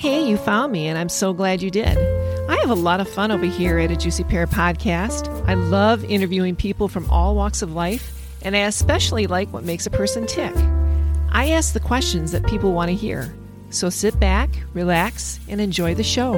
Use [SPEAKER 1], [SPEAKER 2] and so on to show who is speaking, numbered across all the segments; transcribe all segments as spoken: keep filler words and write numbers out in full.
[SPEAKER 1] Hey, you found me, and I'm so glad you did. I have a lot of fun over here at A Juicy Pear Podcast. I love interviewing people from all walks of life, and I especially like what makes a person tick. I ask the questions that people want to hear. So sit back, relax, and enjoy the show.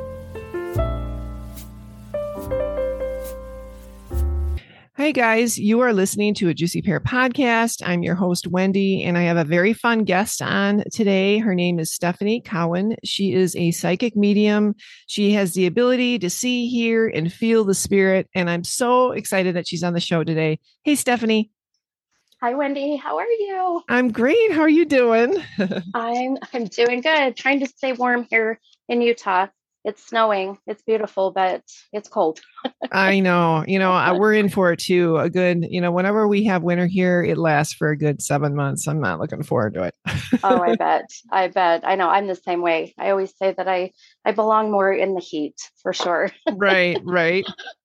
[SPEAKER 1] Hi, guys. You are listening to A Juicy Pear Podcast. I'm your host, Wendy, and I have a very fun guest on today. Her name is Stephanie Cowan. She is a psychic medium. She has the ability to see, hear, and feel the spirit, and I'm so excited that she's on the show today. Hey, Stephanie.
[SPEAKER 2] Hi, Wendy. How are you?
[SPEAKER 1] I'm great. How are you doing?
[SPEAKER 2] I'm I'm doing good. Trying to stay warm here in Utah. It's snowing. It's beautiful, but it's cold.
[SPEAKER 1] I know. You know, I, we're in for it too. A good, you know, whenever we have winter here, it lasts for a good seven months. I'm not looking forward to it.
[SPEAKER 2] Oh, I bet. I bet. I know. I'm the same way. I always say that I, I belong more in the heat for sure.
[SPEAKER 1] Right, right.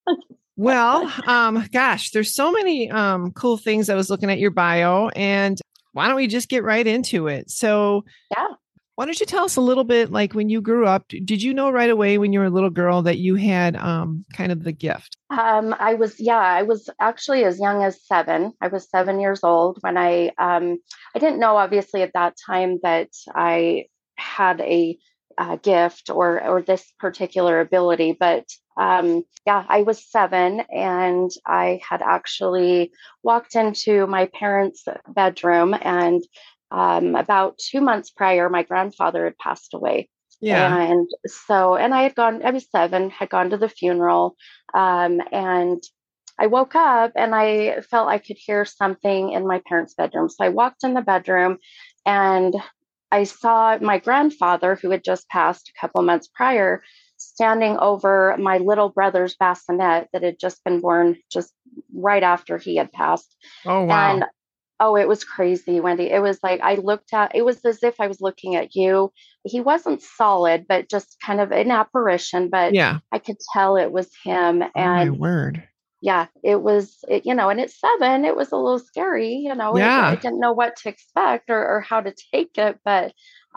[SPEAKER 1] Well, um, gosh, there's so many um, cool things. I was looking at your bio, and why don't we just get right into it? So,
[SPEAKER 2] yeah.
[SPEAKER 1] Why don't you tell us a little bit, like when you grew up, did you know right away when you were a little girl that you had um, kind of the gift?
[SPEAKER 2] Um, I was, yeah, I was actually as young as seven. I was seven years old when I, um, I didn't know obviously at that time that I had a, a gift or, or this particular ability, but um, yeah, I was seven and I had actually walked into my parents' bedroom, and Um, about two months prior, my grandfather had passed away.
[SPEAKER 1] Yeah.
[SPEAKER 2] And so, and I had gone, I was seven, had gone to the funeral. Um, and I woke up and I felt I could hear something in my parents' bedroom. So I walked in the bedroom and I saw my grandfather, who had just passed a couple months prior, standing over my little brother's bassinet that had just been born just right after he had passed.
[SPEAKER 1] Oh, wow.
[SPEAKER 2] And oh, it was crazy, Wendy. It was like I looked at, it was as if I was looking at you. He wasn't solid, but just kind of an apparition, but
[SPEAKER 1] yeah,
[SPEAKER 2] I could tell it was him.
[SPEAKER 1] Oh,
[SPEAKER 2] And
[SPEAKER 1] my word.
[SPEAKER 2] yeah, it was, it, you know, and at seven, it was a little scary, you know,
[SPEAKER 1] Yeah.
[SPEAKER 2] it, I didn't know what to expect or, or how to take it, but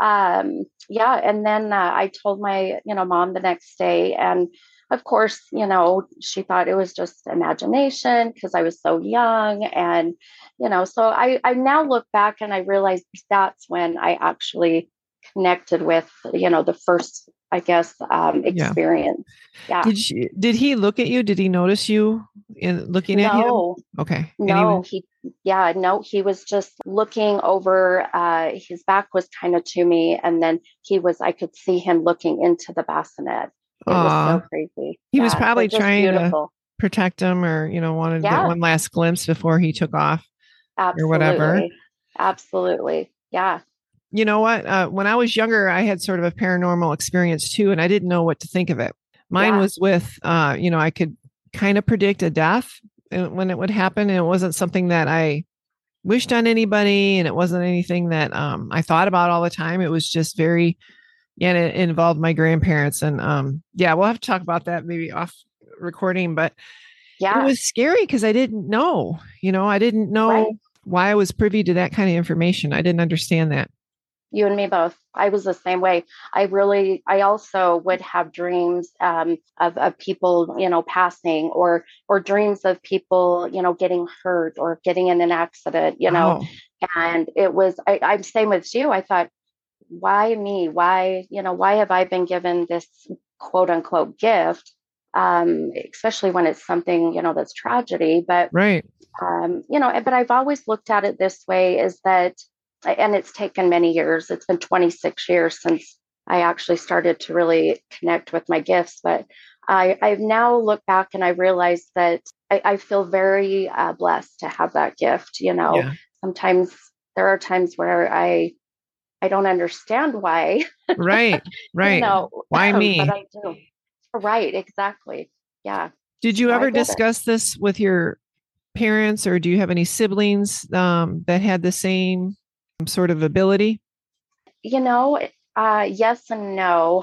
[SPEAKER 2] um, yeah. And then uh, I told my, you know, mom the next day, and of course, you know, she thought it was just imagination because I was so young. And, you know, so I, I now look back and I realize that's when I actually connected with, you know, the first, I guess, um, experience. Yeah. yeah.
[SPEAKER 1] Did you, did he look at you? Did he notice you in looking at
[SPEAKER 2] no,
[SPEAKER 1] him? Okay.
[SPEAKER 2] No,
[SPEAKER 1] he,
[SPEAKER 2] he, yeah, no, he was just looking over, uh, his back was kind of to me. And then he was, I could see him looking into the bassinet. It
[SPEAKER 1] Aw.
[SPEAKER 2] was so crazy.
[SPEAKER 1] He
[SPEAKER 2] yeah,
[SPEAKER 1] was probably
[SPEAKER 2] so just
[SPEAKER 1] trying
[SPEAKER 2] beautiful.
[SPEAKER 1] to protect him, or, you know, wanted to
[SPEAKER 2] Yeah.
[SPEAKER 1] get one last glimpse before he took off.
[SPEAKER 2] Absolutely.
[SPEAKER 1] Or whatever.
[SPEAKER 2] Absolutely. Yeah.
[SPEAKER 1] You know what? Uh, when I was younger, I had sort of a paranormal experience too, and I didn't know what to think of it. Mine
[SPEAKER 2] Yeah.
[SPEAKER 1] was with, uh, you know, I could kind of predict a death when it would happen. And it wasn't something that I wished on anybody, and it wasn't anything that um, I thought about all the time. It was just very, yeah, and it involved my grandparents. And um, yeah, we'll have to talk about that maybe off recording, but
[SPEAKER 2] Yeah.
[SPEAKER 1] it was scary because I didn't know, you know, I didn't know
[SPEAKER 2] Right.
[SPEAKER 1] why I was privy to that kind of information. I didn't understand that.
[SPEAKER 2] You and me both. I was the same way. I really, I also would have dreams um, of, of people, you know, passing, or, or dreams of people, you know, getting hurt or getting in an accident, you know,
[SPEAKER 1] Oh.
[SPEAKER 2] and it was, I, I'm same with you. I thought, why me? Why, you know, why have I been given this quote unquote gift? Um, especially when it's something, you know, that's tragedy, but,
[SPEAKER 1] Right.
[SPEAKER 2] um, you know, but I've always looked at it this way, is that, and it's taken many years. It's been twenty-six years since I actually started to really connect with my gifts. But I, I've now looked back and I realized that I, I feel very uh, blessed to have that gift. You know,
[SPEAKER 1] Yeah.
[SPEAKER 2] sometimes there are times where I, I don't understand why.
[SPEAKER 1] Right. Right.
[SPEAKER 2] you know,
[SPEAKER 1] Why me?
[SPEAKER 2] But I do. Right. Exactly. Yeah.
[SPEAKER 1] Did you
[SPEAKER 2] So
[SPEAKER 1] ever
[SPEAKER 2] I get it.
[SPEAKER 1] discuss this with your parents, or do you have any siblings um, that had the same sort of ability?
[SPEAKER 2] You know, uh, yes and no.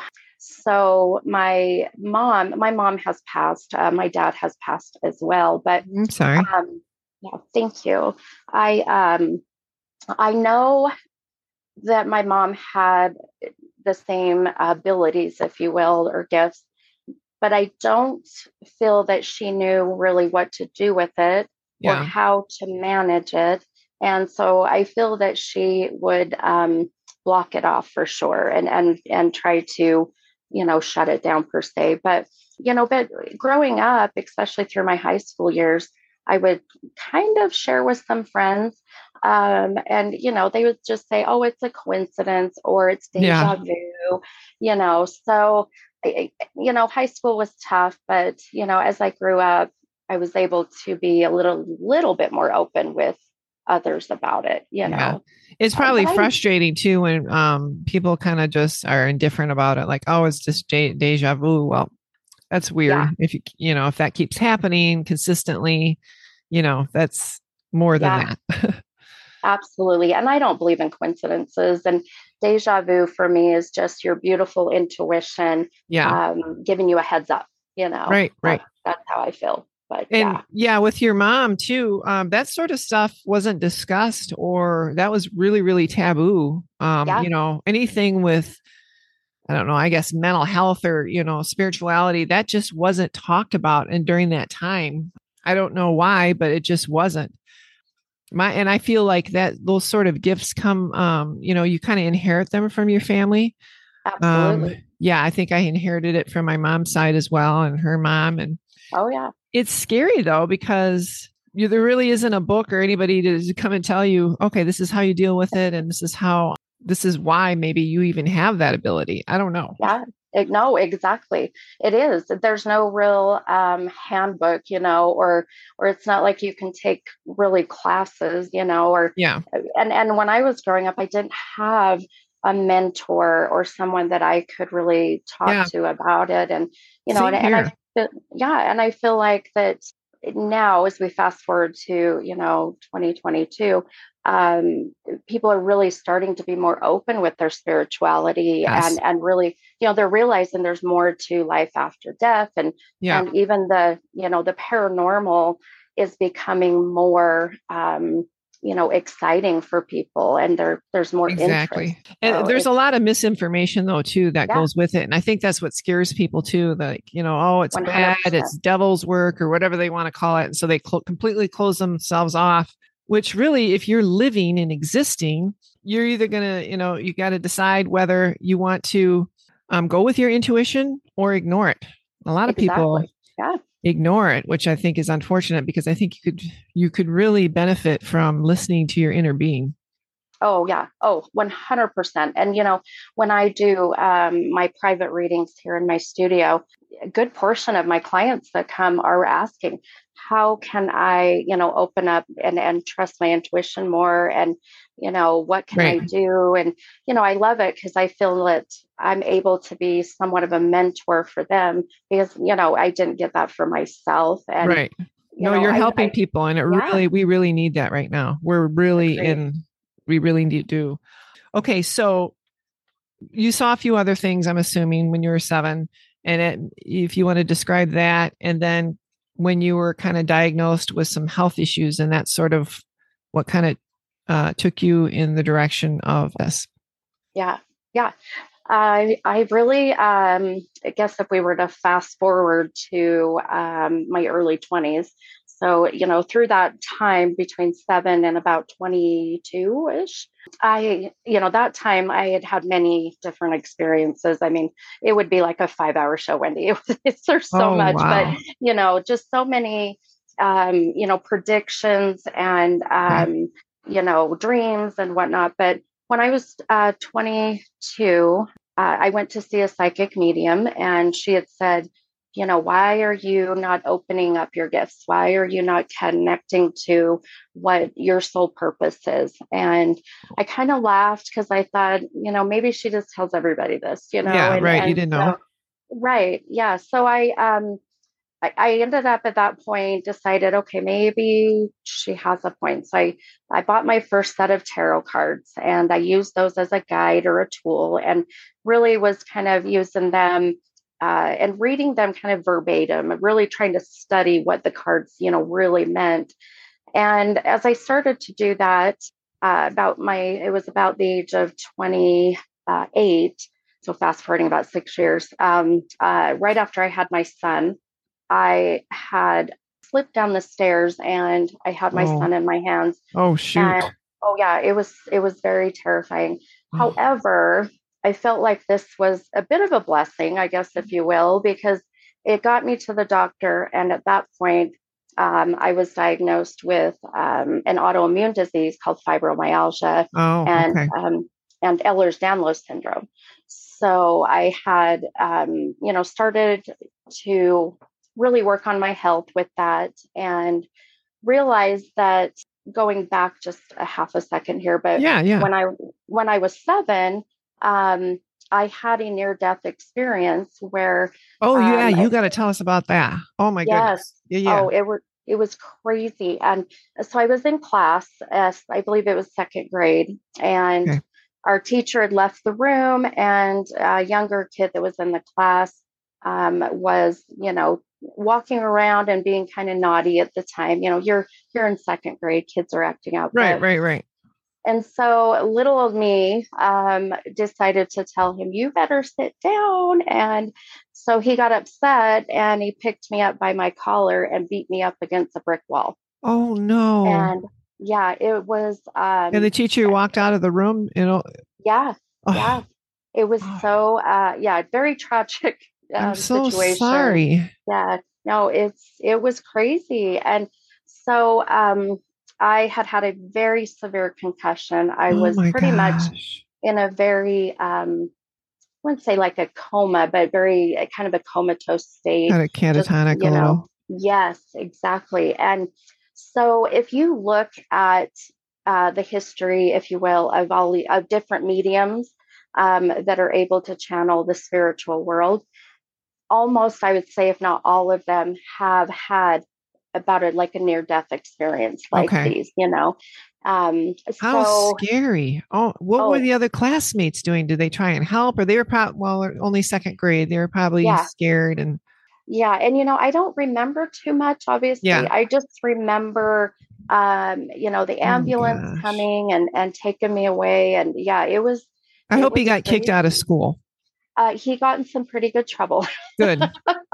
[SPEAKER 2] So my mom, my mom has passed. Uh, my dad has passed as well. But
[SPEAKER 1] I'm sorry.
[SPEAKER 2] um, yeah, thank you. I um, I know that my mom had the same abilities, if you will, or gifts, but I don't feel that she knew really what to do with it or
[SPEAKER 1] Yeah.
[SPEAKER 2] how to manage it. And so I feel that she would um, block it off for sure, and and and try to, you know, shut it down per se. But you know, but growing up, especially through my high school years, I would kind of share with some friends, um, and you know, they would just say, "Oh, it's a coincidence," or "It's
[SPEAKER 1] Yeah.
[SPEAKER 2] deja vu," you know. So I, you know, high school was tough, but you know, as I grew up, I was able to be a little little bit more open with others about it, you
[SPEAKER 1] Yeah.
[SPEAKER 2] know.
[SPEAKER 1] It's
[SPEAKER 2] Uh, but
[SPEAKER 1] probably
[SPEAKER 2] I,
[SPEAKER 1] frustrating too when um, people kind of just are indifferent about it. Like, oh, it's just de- deja vu. Well, that's weird.
[SPEAKER 2] yeah,
[SPEAKER 1] If you, you know, if that keeps happening consistently, you know, that's more than
[SPEAKER 2] yeah,
[SPEAKER 1] that.
[SPEAKER 2] absolutely. And I don't believe in coincidences. And deja vu for me is just your beautiful intuition,
[SPEAKER 1] Yeah.
[SPEAKER 2] um, giving you a heads up. You know,
[SPEAKER 1] Right.
[SPEAKER 2] that,
[SPEAKER 1] Right.
[SPEAKER 2] that's how I feel. But
[SPEAKER 1] And
[SPEAKER 2] yeah,
[SPEAKER 1] yeah, with your mom too, um, that sort of stuff wasn't discussed, or that was really, really taboo. Um,
[SPEAKER 2] yeah,
[SPEAKER 1] you know, anything with, I don't know, I guess mental health or, you know, spirituality, that just wasn't talked about. And during that time, I don't know why, but it just wasn't. My, and I feel like that those sort of gifts come, um, you know, you kind of inherit them from your family. Um,
[SPEAKER 2] absolutely.
[SPEAKER 1] yeah, I think I inherited it from my mom's side as well, and her mom. And
[SPEAKER 2] Oh yeah,
[SPEAKER 1] it's scary though, because you, there really isn't a book or anybody to, to come and tell you, okay, this is how you deal with it. And this is how, this is why maybe you even have that ability. I don't know.
[SPEAKER 2] yeah. It, no, exactly. It is. There's no real um, handbook, you know, or or it's not like you can take really classes, you know, or
[SPEAKER 1] Yeah.
[SPEAKER 2] and and when I was growing up, I didn't have a mentor or someone that I could really talk
[SPEAKER 1] Yeah.
[SPEAKER 2] to about it, and you know, and
[SPEAKER 1] Same
[SPEAKER 2] and I
[SPEAKER 1] here.
[SPEAKER 2] feel, yeah, and I feel like that now as we fast forward to you know twenty twenty-two, um, people are really starting to be more open with their spirituality,
[SPEAKER 1] Yes.
[SPEAKER 2] and and really you know they're realizing there's more to life after death, and
[SPEAKER 1] Yeah.
[SPEAKER 2] and even the you know the paranormal is becoming more um, you know exciting for people, and there there's more interest.
[SPEAKER 1] Exactly. And
[SPEAKER 2] So
[SPEAKER 1] there's a
[SPEAKER 2] it's
[SPEAKER 1] lot of misinformation though too that
[SPEAKER 2] yeah,
[SPEAKER 1] goes with it. And I think that's what scares people too. Like, you know, oh, it's bad,
[SPEAKER 2] one hundred percent.
[SPEAKER 1] it's devil's work or whatever they want to call it. And so they cl- completely close themselves off, which really, if you're living and existing, you're either going to, you know, you got to decide whether you want to um, go with your intuition or ignore it. A lot of people
[SPEAKER 2] Exactly. Yeah.
[SPEAKER 1] ignore it, which I think is unfortunate because I think you could, you could really benefit from listening to your inner being.
[SPEAKER 2] Oh, yeah. Oh, one hundred percent. And, you know, when I do um, my private readings here in my studio, a good portion of my clients that come are asking, how can I, you know, open up and, and trust my intuition more? And, you know, what can I
[SPEAKER 1] Right.
[SPEAKER 2] do? And, you know, I love it because I feel that I'm able to be somewhat of a mentor for them because, you know, I didn't get that for myself. And,
[SPEAKER 1] Right.
[SPEAKER 2] you
[SPEAKER 1] No,
[SPEAKER 2] know,
[SPEAKER 1] you're
[SPEAKER 2] I,
[SPEAKER 1] helping
[SPEAKER 2] I,
[SPEAKER 1] people and it
[SPEAKER 2] yeah,
[SPEAKER 1] really, we really need that right now. We're really
[SPEAKER 2] agreed.
[SPEAKER 1] in, we really need to. Okay. So you saw a few other things, I'm assuming, when you were seven. And it, if you want to describe that, and then when you were kind of diagnosed with some health issues and that sort of what kind of uh, took you in the direction of this.
[SPEAKER 2] Yeah. Yeah. I I really um, I guess if we were to fast forward to um, my early twenties, so you know through that time between seven and about twenty-two ish, I you know that time I had had many different experiences. I mean, it would be like a five hour show, Wendy. It was, it's, there's so
[SPEAKER 1] Oh,
[SPEAKER 2] much, but
[SPEAKER 1] wow.
[SPEAKER 2] you know just so many um, you know predictions and
[SPEAKER 1] Okay.
[SPEAKER 2] um, you know dreams and whatnot. But when I was uh, twenty-two, uh, I went to see a psychic medium, and she had said, you know, why are you not opening up your gifts? Why are you not connecting to what your soul purpose is? And I kind of laughed because I thought, you know, maybe she just tells everybody this, you know,
[SPEAKER 1] Yeah.
[SPEAKER 2] and
[SPEAKER 1] Right. You
[SPEAKER 2] and
[SPEAKER 1] didn't know.
[SPEAKER 2] so right, yeah. So I um I, I ended up at that point decided, okay, maybe she has a point. So I, I bought my first set of tarot cards and I used those as a guide or a tool and really was kind of using them uh, and reading them kind of verbatim, really trying to study what the cards, you know, really meant. And as I started to do that, uh, about my, it was about the age of twenty-eight. So fast forwarding about six years, um, uh, right after I had my son, I had slipped down the stairs and I had my
[SPEAKER 1] Oh,
[SPEAKER 2] son in my hands.
[SPEAKER 1] oh,
[SPEAKER 2] And
[SPEAKER 1] shoot.
[SPEAKER 2] oh yeah, it was it was very terrifying. However, I felt like this was a bit of a blessing, I guess, if you will, because it got me to the doctor. And at that point, um, I was diagnosed with um, an autoimmune disease called fibromyalgia
[SPEAKER 1] Oh,
[SPEAKER 2] and
[SPEAKER 1] okay.
[SPEAKER 2] um, and Ehlers-Danlos syndrome. So I had, um, you know, started to really work on my health with that and realized that going back just a half a second here, but
[SPEAKER 1] Yeah, yeah.
[SPEAKER 2] when I when I was seven, um, I had a near death experience where,
[SPEAKER 1] Oh, yeah,
[SPEAKER 2] um,
[SPEAKER 1] you
[SPEAKER 2] I,
[SPEAKER 1] got to tell us about that. Oh my
[SPEAKER 2] yes,
[SPEAKER 1] goodness. Yeah, yeah.
[SPEAKER 2] oh, it was it was crazy, and so I was in class, as I believe it was second grade, and
[SPEAKER 1] Okay.
[SPEAKER 2] our teacher had left the room, and a younger kid that was in the class um, was, you know, walking around and being kind of naughty at the time. You know, you're you're in second grade, kids are acting out,
[SPEAKER 1] Right,
[SPEAKER 2] but
[SPEAKER 1] right, right.
[SPEAKER 2] and so little old me um, decided to tell him, you better sit down. And so he got upset and he picked me up by my collar and beat me up against a brick wall.
[SPEAKER 1] Oh no.
[SPEAKER 2] And yeah, it was,
[SPEAKER 1] And the
[SPEAKER 2] um,
[SPEAKER 1] teacher walked out of the room, you know.
[SPEAKER 2] yeah, yeah,
[SPEAKER 1] Oh,
[SPEAKER 2] it was
[SPEAKER 1] oh,
[SPEAKER 2] so, uh, yeah, very tragic
[SPEAKER 1] I'm
[SPEAKER 2] um,
[SPEAKER 1] so
[SPEAKER 2] situation.
[SPEAKER 1] sorry.
[SPEAKER 2] Yeah, no, it's, it was crazy. And so um, I had had a very severe concussion. I
[SPEAKER 1] Oh
[SPEAKER 2] was
[SPEAKER 1] my
[SPEAKER 2] pretty much
[SPEAKER 1] gosh.
[SPEAKER 2] in a very, um, I wouldn't say like a coma, but very uh, kind of a comatose state.
[SPEAKER 1] Kind of
[SPEAKER 2] Just,
[SPEAKER 1] catatonic a
[SPEAKER 2] you know,
[SPEAKER 1] little.
[SPEAKER 2] yes, exactly. And so if you look at uh, the history, if you will, of all the of different mediums um, that are able to channel the spiritual world, almost I would say, if not all of them, have had about it like a near death experience like
[SPEAKER 1] Okay.
[SPEAKER 2] these, you know. Um,
[SPEAKER 1] How
[SPEAKER 2] so,
[SPEAKER 1] scary. Oh, what were
[SPEAKER 2] oh,
[SPEAKER 1] the other classmates doing? Did they try and help, or they were probably, well, they're only second grade. They were probably
[SPEAKER 2] yeah,
[SPEAKER 1] scared and
[SPEAKER 2] yeah. And, you know, I don't remember too much, obviously.
[SPEAKER 1] yeah.
[SPEAKER 2] I just remember, um, you know, the
[SPEAKER 1] Oh my
[SPEAKER 2] ambulance
[SPEAKER 1] gosh.
[SPEAKER 2] coming and, and taking me away. And yeah, it was,
[SPEAKER 1] I
[SPEAKER 2] it
[SPEAKER 1] hope he
[SPEAKER 2] was
[SPEAKER 1] got kicked out of
[SPEAKER 2] crazy.
[SPEAKER 1] school.
[SPEAKER 2] Uh, he got in some pretty good trouble.
[SPEAKER 1] Good.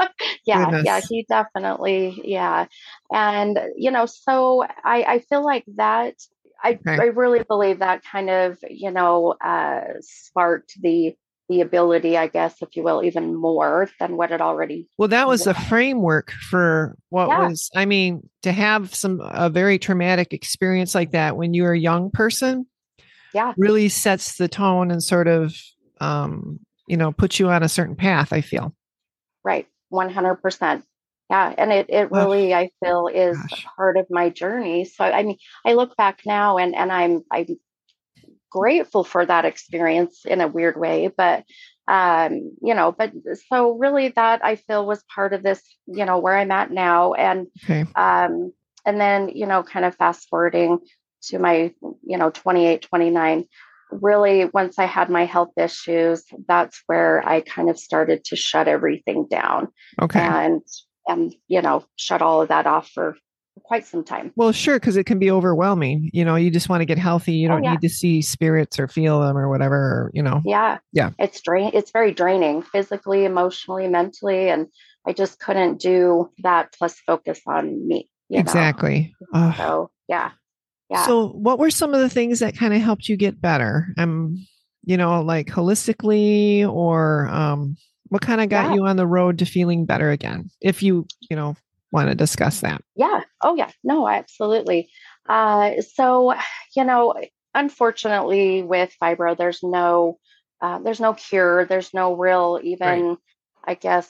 [SPEAKER 2] Yeah, yeah,
[SPEAKER 1] Goodness.
[SPEAKER 2] he definitely, yeah. And, you know, so I, I feel like that, I,
[SPEAKER 1] Okay.
[SPEAKER 2] I really believe that kind of, you know, uh, sparked the, the ability, I guess, if you will, even more than what it already
[SPEAKER 1] Well, that was
[SPEAKER 2] was.
[SPEAKER 1] the framework for what
[SPEAKER 2] Yeah,
[SPEAKER 1] was, I mean, to have some, a very traumatic experience like that when you're a young person
[SPEAKER 2] yeah,
[SPEAKER 1] really sets the tone and sort of, um, you know, puts you on a certain path, I feel.
[SPEAKER 2] right. one hundred percent. Yeah. And it, it
[SPEAKER 1] Oh,
[SPEAKER 2] really, I feel, is
[SPEAKER 1] gosh.
[SPEAKER 2] part of my journey. So, I mean, I look back now and, and I'm, I'm grateful for that experience in a weird way, but um you know but so really that I feel was part of this, you know, where I'm at now. And
[SPEAKER 1] Okay.
[SPEAKER 2] um and then, you know, kind of fast forwarding to my, you know, twenty-eight, twenty-nine, really once I had my health issues, that's where I kind of started to shut everything down
[SPEAKER 1] Okay.
[SPEAKER 2] and and you know, shut all of that off for quite some time.
[SPEAKER 1] Well, sure, because it can be overwhelming. You know, you just want to get healthy. You
[SPEAKER 2] Oh
[SPEAKER 1] don't
[SPEAKER 2] yeah.
[SPEAKER 1] need to see spirits or feel them or whatever, or, you know.
[SPEAKER 2] Yeah,
[SPEAKER 1] Yeah,
[SPEAKER 2] it's drain it's very draining physically, emotionally, mentally, and I just couldn't do that plus focus on me, you know.
[SPEAKER 1] exactly. Uh,
[SPEAKER 2] So, yeah. Yeah.
[SPEAKER 1] so, what were some of the things that kind of helped you get better? Um, you know, like holistically, or um, what kind of got
[SPEAKER 2] Yeah.
[SPEAKER 1] you on the road to feeling better again? If you, you know, want to discuss that.
[SPEAKER 2] Yeah. Oh yeah. No, absolutely. Uh so, you know, unfortunately with fibro there's no uh, there's no cure, there's no real
[SPEAKER 1] Right.
[SPEAKER 2] even, I guess,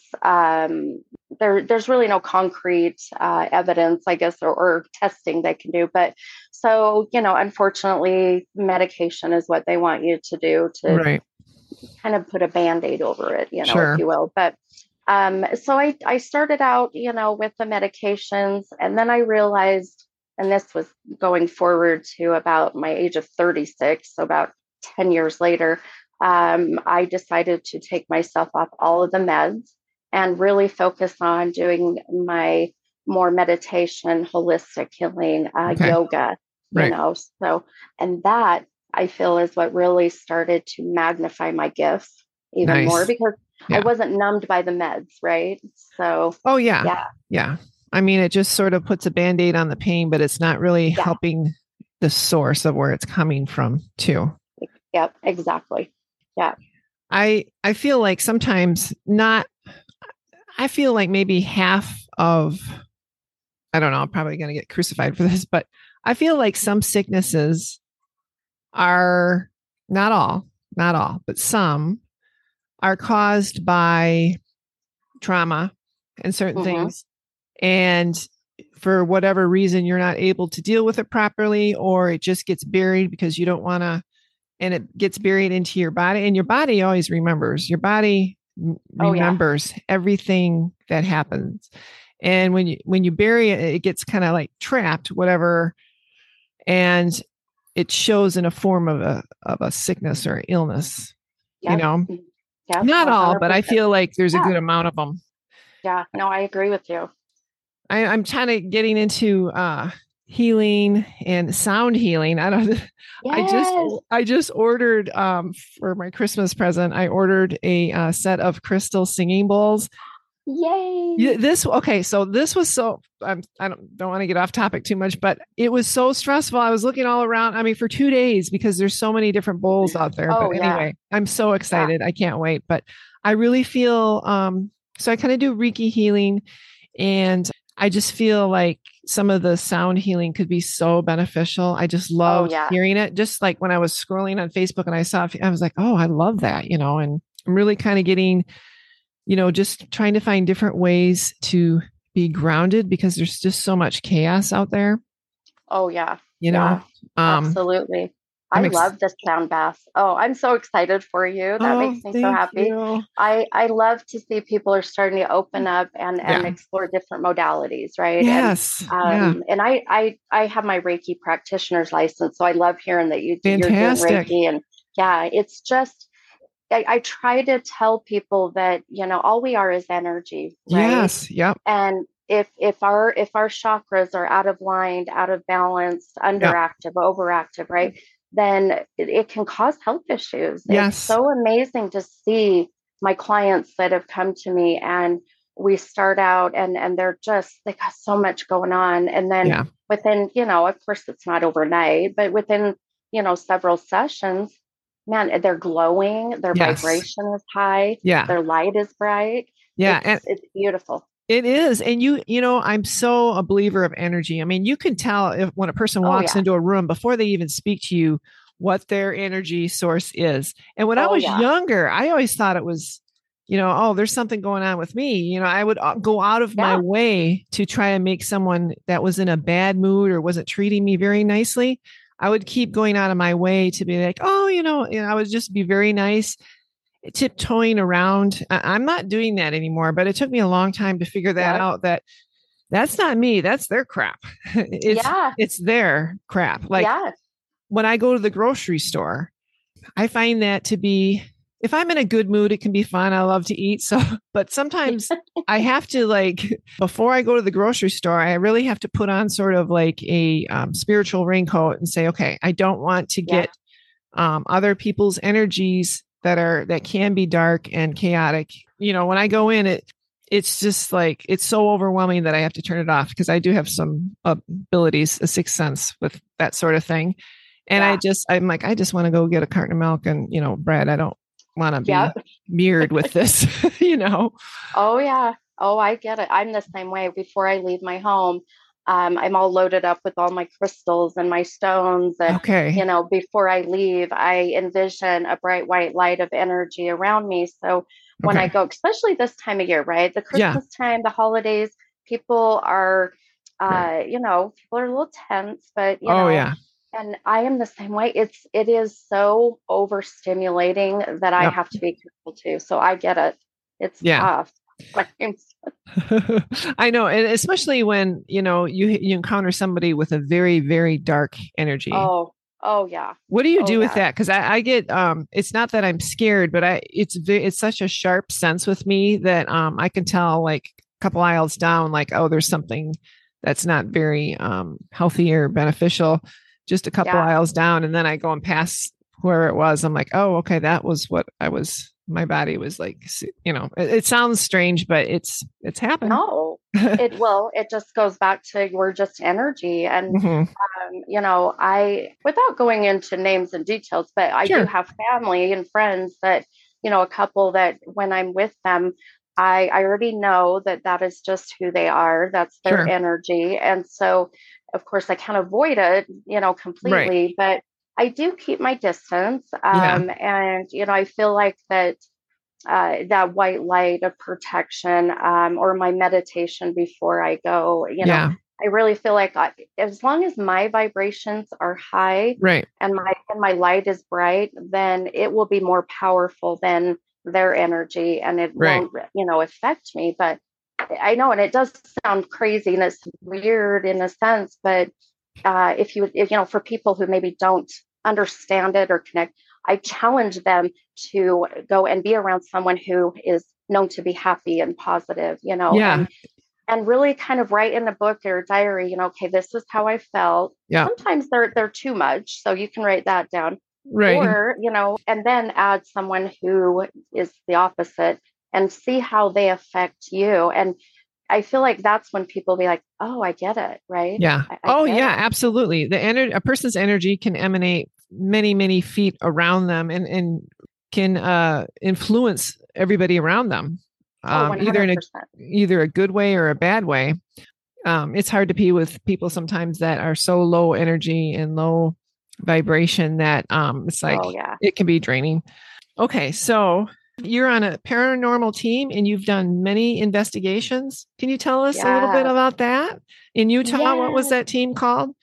[SPEAKER 2] um there there's really no concrete uh, evidence, I guess, or, or testing they can do. But so, you know, unfortunately, medication is what they want you to do to
[SPEAKER 1] Right.
[SPEAKER 2] kind of put a band-aid over it, you know, if
[SPEAKER 1] Sure.
[SPEAKER 2] you will. But um, so I, I started out, you know, with the medications, and then I realized, and this was going forward to about my age of thirty-six, so about ten years later, um, I decided to take myself off all of the meds and really focus on doing my more meditation, holistic healing, uh,
[SPEAKER 1] Okay.
[SPEAKER 2] yoga. you
[SPEAKER 1] Right.
[SPEAKER 2] know. So, and that I feel is what really started to magnify my gifts even more
[SPEAKER 1] Nice.
[SPEAKER 2] because I
[SPEAKER 1] Yeah.
[SPEAKER 2] wasn't numbed by the meds, right? So,
[SPEAKER 1] Oh, yeah.
[SPEAKER 2] yeah,
[SPEAKER 1] Yeah. I mean, it just sort of puts a band-aid on the pain, but it's not really
[SPEAKER 2] yeah,
[SPEAKER 1] helping the source of where it's coming from, too.
[SPEAKER 2] yep, exactly. Yeah.
[SPEAKER 1] I I feel like sometimes not I feel like maybe half of I don't know, I'm probably going to get crucified for this, but I feel like some sicknesses are not all, not all, but some are caused by trauma and certain
[SPEAKER 2] Mm-hmm.
[SPEAKER 1] things. And for whatever reason, you're not able to deal with it properly, or it just gets buried because you don't want to, and it gets buried into your body. And your body always remembers. Your body
[SPEAKER 2] Oh, yeah.
[SPEAKER 1] remembers everything that happens. And when you when you bury it, it gets kind of like trapped, whatever, and it shows in a form of a of a sickness or illness. You
[SPEAKER 2] Yep.
[SPEAKER 1] know,
[SPEAKER 2] Yep.
[SPEAKER 1] not all, but I
[SPEAKER 2] one hundred percent.
[SPEAKER 1] feel like there's a
[SPEAKER 2] Yeah.
[SPEAKER 1] good amount of them.
[SPEAKER 2] Yeah. No, I agree with you.
[SPEAKER 1] I, I'm kind of getting into uh, healing and sound healing. I don't. I just
[SPEAKER 2] Yes.
[SPEAKER 1] I just ordered um, for my Christmas present. I ordered a uh, set of crystal singing bowls. Yeah,
[SPEAKER 2] Yay.
[SPEAKER 1] this okay. So this was so I'm, I don't don't want to get off topic too much, but it was so stressful. I was looking all around. I mean, for two days because there's so many different bowls out there.
[SPEAKER 2] Oh,
[SPEAKER 1] But
[SPEAKER 2] yeah.
[SPEAKER 1] anyway, I'm so
[SPEAKER 2] Yeah.
[SPEAKER 1] excited. I can't wait. But I really feel um. So I kind of do Reiki healing, and I just feel like some of the sound healing could be so beneficial. I just
[SPEAKER 2] Oh,
[SPEAKER 1] loved
[SPEAKER 2] yeah.
[SPEAKER 1] hearing it. Just like when I was scrolling on Facebook and I saw, I was like, oh, I love that, you know. And I'm really kind of getting you know, just trying to find different ways to be grounded because there's just so much chaos out there,
[SPEAKER 2] Oh, yeah.
[SPEAKER 1] you know.
[SPEAKER 2] Yeah.
[SPEAKER 1] Um,
[SPEAKER 2] Absolutely. I
[SPEAKER 1] I'm ex-
[SPEAKER 2] love the sound bath. Oh, I'm so excited for you. That
[SPEAKER 1] oh,
[SPEAKER 2] makes me so
[SPEAKER 1] thank
[SPEAKER 2] happy.
[SPEAKER 1] you.
[SPEAKER 2] I I love to see people are starting to open up and and
[SPEAKER 1] Yeah.
[SPEAKER 2] explore different modalities, right? And
[SPEAKER 1] Yes. Yeah.
[SPEAKER 2] um and I I I have my Reiki practitioner's license, so I love hearing that you do, you're doing
[SPEAKER 1] Fantastic.
[SPEAKER 2] Reiki. And yeah, it's just I, I try to tell people that, you know, all we are is energy, right?
[SPEAKER 1] Yes. Yep.
[SPEAKER 2] And if if our if our chakras are out of line, out of balance,
[SPEAKER 1] Yep.
[SPEAKER 2] underactive, overactive, right, then it, it can cause health issues. It's
[SPEAKER 1] Yes.
[SPEAKER 2] so amazing to see my clients that have come to me and we start out and and they're just they got so much going on. And then
[SPEAKER 1] Yeah.
[SPEAKER 2] within, you know, of course it's not overnight, but within, you know, several sessions, man, they're glowing, their
[SPEAKER 1] Yes.
[SPEAKER 2] vibration is high,
[SPEAKER 1] Yeah.
[SPEAKER 2] their light is bright.
[SPEAKER 1] Yeah.
[SPEAKER 2] It's
[SPEAKER 1] And
[SPEAKER 2] it's beautiful.
[SPEAKER 1] it is. And you, you know, I'm so a believer of energy. I mean, you can tell if when a person
[SPEAKER 2] Oh,
[SPEAKER 1] walks
[SPEAKER 2] yeah.
[SPEAKER 1] into a room before they even speak to you what their energy source is. And when I
[SPEAKER 2] Oh,
[SPEAKER 1] was
[SPEAKER 2] yeah.
[SPEAKER 1] younger, I always thought it was, you know, oh, there's something going on with me. You know, I would uh, go out of my
[SPEAKER 2] Yeah.
[SPEAKER 1] way to try and make someone that was in a bad mood or wasn't treating me very nicely. I would keep going out of my way to be like, oh, you know, you know I would just be very nice, tiptoeing around. I- I'm not doing that anymore, but it took me a long time to figure that
[SPEAKER 2] Yep.
[SPEAKER 1] out that that's not me. That's their crap. it's,
[SPEAKER 2] Yeah.
[SPEAKER 1] it's their crap. Like
[SPEAKER 2] Yeah.
[SPEAKER 1] when I go to the grocery store, I find that to be, if I'm in a good mood, it can be fun. I love to eat. So, but sometimes I have to like, before I go to the grocery store, I really have to put on sort of like a um, spiritual raincoat and say, okay, I don't want to
[SPEAKER 2] Yeah.
[SPEAKER 1] get um, other people's energies that are, that can be dark and chaotic. You know, when I go in, it, it's just like, it's so overwhelming that I have to turn it off because I do have some abilities, a sixth sense with that sort of thing. And I
[SPEAKER 2] Yeah.
[SPEAKER 1] just, I'm like, I just want to go get a carton of milk and, you know, bread. I don't want to be
[SPEAKER 2] Yep.
[SPEAKER 1] mirrored with this, you know?
[SPEAKER 2] Oh, yeah. Oh, I get it. I'm the same way. Before I leave my home, um, I'm all loaded up with all my crystals and my stones. And,
[SPEAKER 1] Okay.
[SPEAKER 2] you know, before I leave, I envision a bright white light of energy around me. So when I
[SPEAKER 1] Okay.
[SPEAKER 2] go, especially this time of year, right? The
[SPEAKER 1] Yeah.
[SPEAKER 2] Christmas time, the holidays, people are,
[SPEAKER 1] Right.
[SPEAKER 2] uh, you know, people are a little tense, but, you
[SPEAKER 1] Oh,
[SPEAKER 2] know,
[SPEAKER 1] yeah.
[SPEAKER 2] and I am the same way. It's, it is so overstimulating that I
[SPEAKER 1] Yep.
[SPEAKER 2] have to be careful too. So I get it. It's
[SPEAKER 1] Yeah.
[SPEAKER 2] tough.
[SPEAKER 1] I know. And especially when, you know, you, you encounter somebody with a very, very dark energy.
[SPEAKER 2] Oh, oh yeah.
[SPEAKER 1] What do you
[SPEAKER 2] Oh
[SPEAKER 1] do with
[SPEAKER 2] yeah.
[SPEAKER 1] that? Cause I, I get, um, it's not that I'm scared, but I, it's, ve- it's such a sharp sense with me that, um, I can tell like a couple aisles down, like, oh, there's something that's not very, um, healthy or beneficial. just a couple
[SPEAKER 2] Yeah.
[SPEAKER 1] aisles down. And then I go and pass where it was. I'm like, oh, okay, that was what I was, my body was like, you know, it, it sounds strange, but it's, it's happened.
[SPEAKER 2] No, it will. It just goes back to you're just energy. And,
[SPEAKER 1] Mhm.
[SPEAKER 2] um, you know, I, without going into names and details, but I
[SPEAKER 1] Sure.
[SPEAKER 2] do have family and friends that, you know, a couple that when I'm with them, I, I already know that that is just who they are. That's their
[SPEAKER 1] Sure.
[SPEAKER 2] energy. And so, of course, I can't avoid it, you know,
[SPEAKER 1] Right.
[SPEAKER 2] completely, but I do keep my distance.
[SPEAKER 1] Yeah.
[SPEAKER 2] Um, and, you know, I feel like that uh, that white light of protection, um, or my meditation before I go, you know,
[SPEAKER 1] Yeah.
[SPEAKER 2] I really feel like I, as long as my vibrations are high
[SPEAKER 1] Right.
[SPEAKER 2] and my and my light is bright, then it will be more powerful than their energy, and it
[SPEAKER 1] Right.
[SPEAKER 2] won't, you know, affect me. But I know, and it does sound crazy and it's weird in a sense, but uh, if you, if, you know, for people who maybe don't understand it or connect, I challenge them to go and be around someone who is known to be happy and positive, you know,
[SPEAKER 1] Yeah.
[SPEAKER 2] and and really kind of write in a book or diary, you know, okay, this is how I felt.
[SPEAKER 1] Yeah.
[SPEAKER 2] Sometimes they're they're too much, so you can write that down.
[SPEAKER 1] Right.
[SPEAKER 2] Or, you know, and then add someone who is the opposite and see how they affect you. And I feel like that's when people be like, oh, I get it, right?
[SPEAKER 1] Yeah.
[SPEAKER 2] I, I
[SPEAKER 1] Oh,
[SPEAKER 2] get
[SPEAKER 1] yeah,
[SPEAKER 2] it.
[SPEAKER 1] absolutely. The energy, a person's energy can emanate many, many feet around them and, and can uh, influence everybody around them,
[SPEAKER 2] Oh,
[SPEAKER 1] um, either in a
[SPEAKER 2] one hundred percent.
[SPEAKER 1] either a good way or a bad way. Um, it's hard to be with people sometimes that are so low energy and low vibration that um, it's like
[SPEAKER 2] Oh, yeah.
[SPEAKER 1] it can be draining. Okay, so you're on a paranormal team and you've done many investigations. Can you tell us a little bit
[SPEAKER 2] Yes.
[SPEAKER 1] about that? In Utah, what was
[SPEAKER 2] Yes.
[SPEAKER 1] that team called?